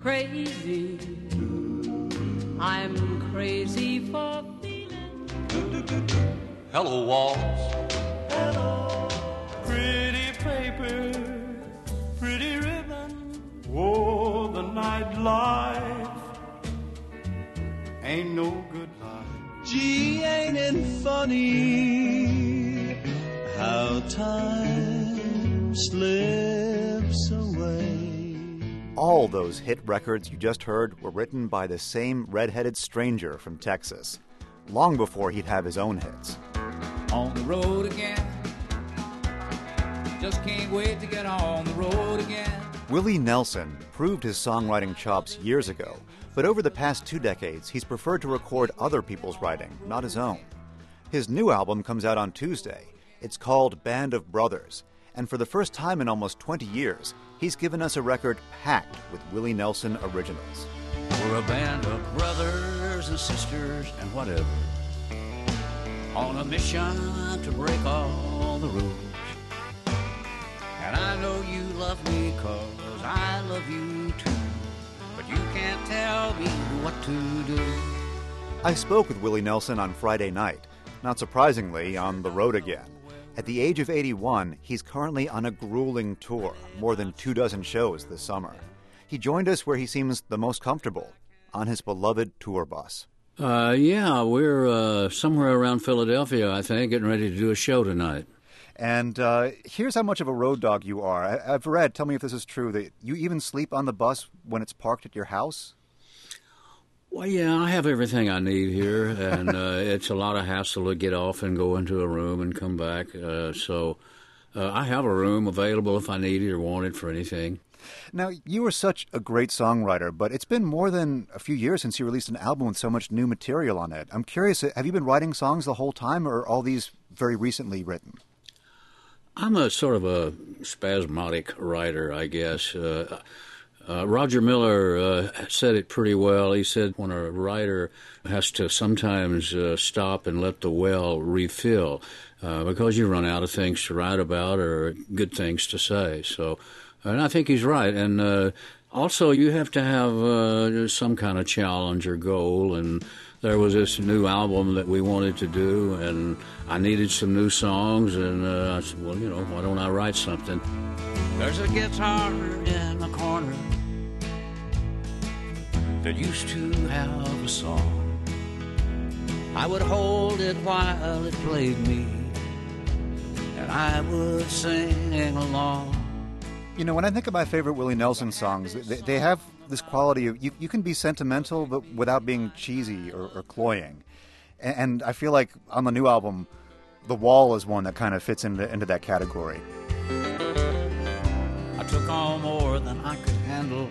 crazy. I'm crazy for feeling. Hello, walls. Hello, pretty paper, pretty ribbon. Oh, the nightlife ain't no good life. Gee, ain't it funny how time slips away? All those hit records you just heard were written by the same red-headed stranger from Texas, long before he'd have his own hits. On the road again. Just can't wait to get on the road again. Willie Nelson proved his songwriting chops years ago, but over the past 2 decades, he's preferred to record other people's writing, not his own. His new album comes out on Tuesday. It's called Band of Brothers, and for the first time in almost 20 years, he's given us a record packed with Willie Nelson originals. We're a band of brothers and sisters and whatever, on a mission to break all the rules. And I know you love me 'cause I love you too, but you can't tell me what to do. I spoke with Willie Nelson on Friday night, not surprisingly, on the road again. At the age of 81, he's currently on a grueling tour, more than 24 shows this summer. He joined us where he seems the most comfortable, on his beloved tour bus. Yeah, we're somewhere around Philadelphia, I think, getting ready to do a show tonight. And here's how much of a road dog you are. I've read, tell me if this is true, that you even sleep on the bus when it's parked at your house? Well, yeah, I have everything I need here, and it's a lot of hassle to get off and go into a room and come back. So I have a room available if I need it or want it for anything. Now, you were such a great songwriter, but it's been more than a few years since you released an album with so much new material on it. I'm curious, have you been writing songs the whole time, or are all these very recently written? I'm a sort of a spasmodic writer, I guess. Roger Miller said it pretty well. He said when a writer has to sometimes stop and let the well refill because you run out of things to write about or good things to say. So, and I think he's right. And also you have to have some kind of challenge or goal. And there was this new album that we wanted to do, and I needed some new songs. And I said, well, you know, why don't I write something? There's a guitar in the corner that used to have a song. I would hold it while it played me, and I would sing along. You know, when I think of my favorite Willie Nelson songs, they have this quality of, you can be sentimental but without being cheesy or cloying. And I feel like on the new album, The Wall is one that kind of fits into that category. I took on more than I could handle.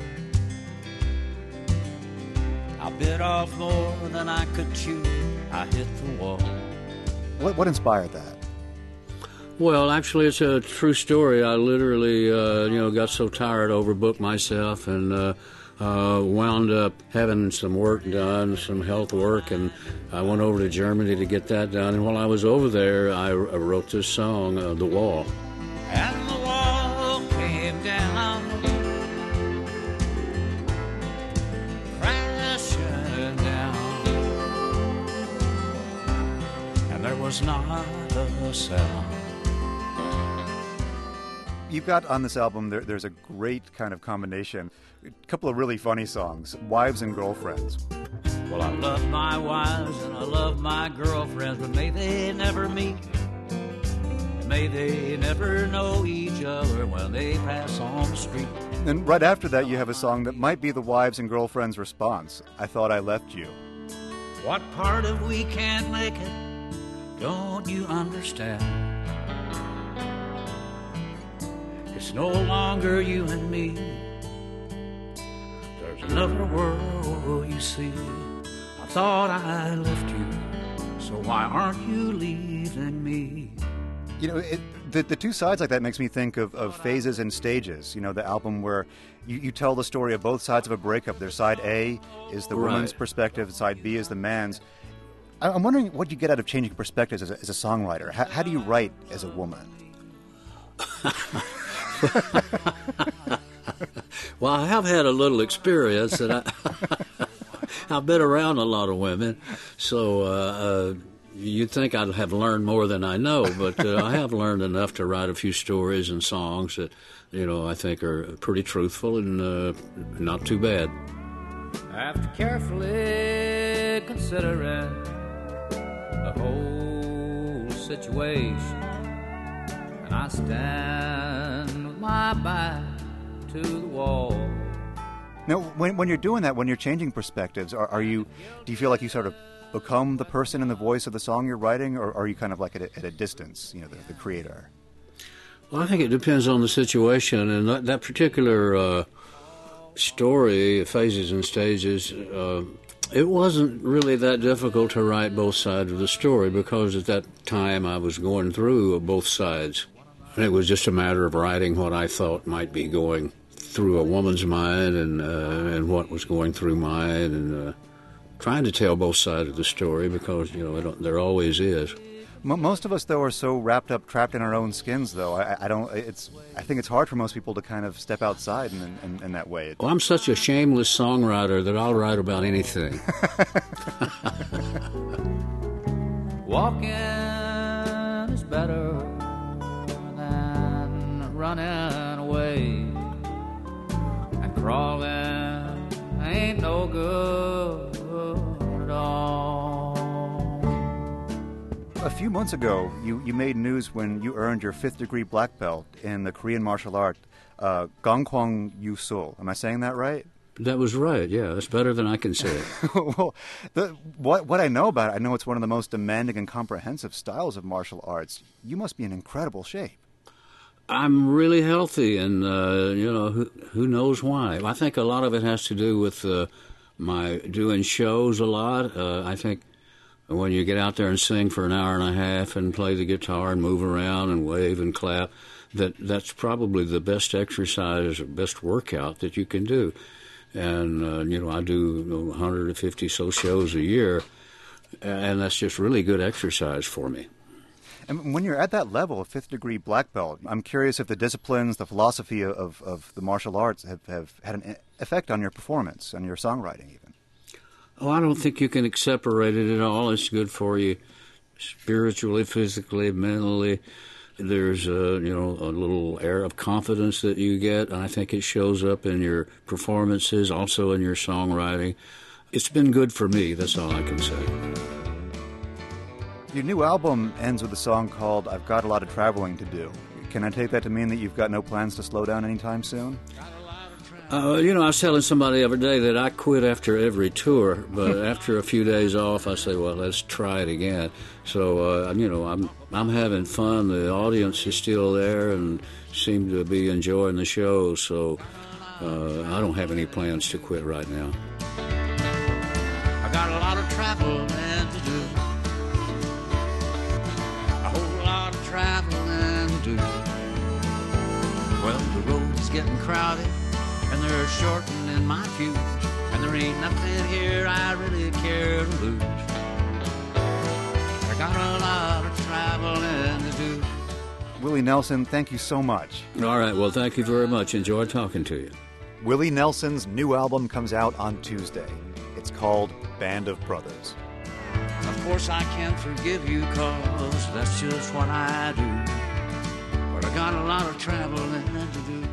I bit off more than I could chew. I hit the wall. What inspired that? Well, actually, it's a true story. I literally, got so tired, overbooked myself, and wound up having some work done, some health work, and I went over to Germany to get that done. And while I was over there, I wrote this song, The Wall. And the wall came down, crashing down, and there was not a sound. You've got on this album, there's a great kind of combination, a couple of really funny songs, Wives and Girlfriends. Well, I love my wives and I love my girlfriends, but may they never meet. May they never know each other when they pass on the street. And right after that, you have a song that might be the Wives and Girlfriends response, I Thought I Left You. What part of we can't make it, don't you understand? It's no longer you and me. There's another world, you see. I thought I left you, so why aren't you leaving me? You know, the two sides like that makes me think of Phases and Stages, you know, the album where you tell the story of both sides of a breakup. Their side A is the woman's perspective, side B is the man's. I'm wondering what you get out of changing perspectives as a songwriter. How do you write as a woman? Well, I have had a little experience, and I've been around a lot of women, so you'd think I'd have learned more than I know, but I have learned enough to write a few stories and songs that, I think are pretty truthful and not too bad. After carefully considering the whole situation, and I stand with my back to the wall. Now, when you're doing that, when you're changing perspectives, do you feel like you sort of become the person in the voice of the song you're writing, or are you kind of like at a distance, the creator? Well, I think it depends on the situation, and that particular story, Phases and Stages, it wasn't really that difficult to write both sides of the story, because at that time I was going through both sides. And it was just a matter of writing what I thought might be going through a woman's mind and what was going through mine, and trying to tell both sides of the story, because, there always is. Most of us, though, are so trapped in our own skins, though. I think it's hard for most people to kind of step outside in that way. Well, I'm such a shameless songwriter that I'll write about anything. Walking is better than running away, and crawling ain't no good at all. A few months ago, you made news when you earned your 5th degree black belt in the Korean martial art, Gangkwang Yusul. Am I saying that right? That was right, yeah. That's better than I can say it. Well, what I know about it, I know it's one of the most demanding and comprehensive styles of martial arts. You must be in incredible shape. I'm really healthy, and, who knows why. I think a lot of it has to do with my doing shows a lot. I think when you get out there and sing for an hour and a half and play the guitar and move around and wave and clap, that's probably the best exercise or best workout that you can do. And, I do 150 so shows a year, and that's just really good exercise for me. And when you're at that level, a 5th degree black belt, I'm curious if the disciplines, the philosophy of the martial arts have had an effect on your performance, on your songwriting even. Oh, I don't think you can separate it at all. It's good for you spiritually, physically, mentally. There's a little air of confidence that you get, and I think it shows up in your performances, also in your songwriting. It's been good for me, that's all I can say. Your new album ends with a song called I've Got a Lot of Traveling to Do. Can I take that to mean that you've got no plans to slow down anytime soon? I was telling somebody the other day that I quit after every tour, but after a few days off, I say, well, let's try it again. So, I'm having fun. The audience is still there and seem to be enjoying the show, so I don't have any plans to quit right now. I got a lot of traveling to do. A whole lot of traveling to do. Well, the road is getting crowded, and they're shortening my fuse, and there ain't nothing here I really care to lose. I got a lot of traveling to do. Willie Nelson, thank you so much. All right, well, thank you very much. Enjoyed talking to you. Willie Nelson's new album comes out on Tuesday. It's called Band of Brothers. Of course I can't forgive you, 'cause that's just what I do. But I got a lot of traveling to do.